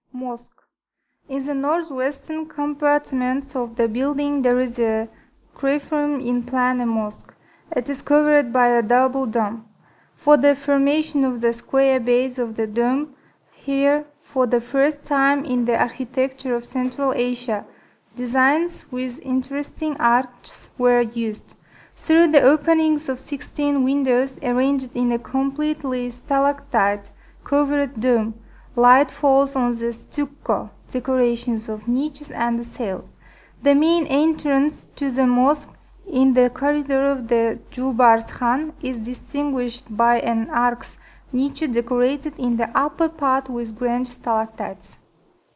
Mosque. In the northwestern compartment of the building there is a cruciform in plan, a mosque. It is covered by a double dome. For the formation of the square base of the dome, here, for the first time in the architecture of Central Asia, designs with interesting arches were used. Through the openings of 16 windows arranged in a completely stalactite-covered dome, light falls on the stucco decorations of niches and cells. The main entrance to the mosque in the corridor of the Julbars Khan is distinguished by an arched niche decorated in the upper part with grand stalactites.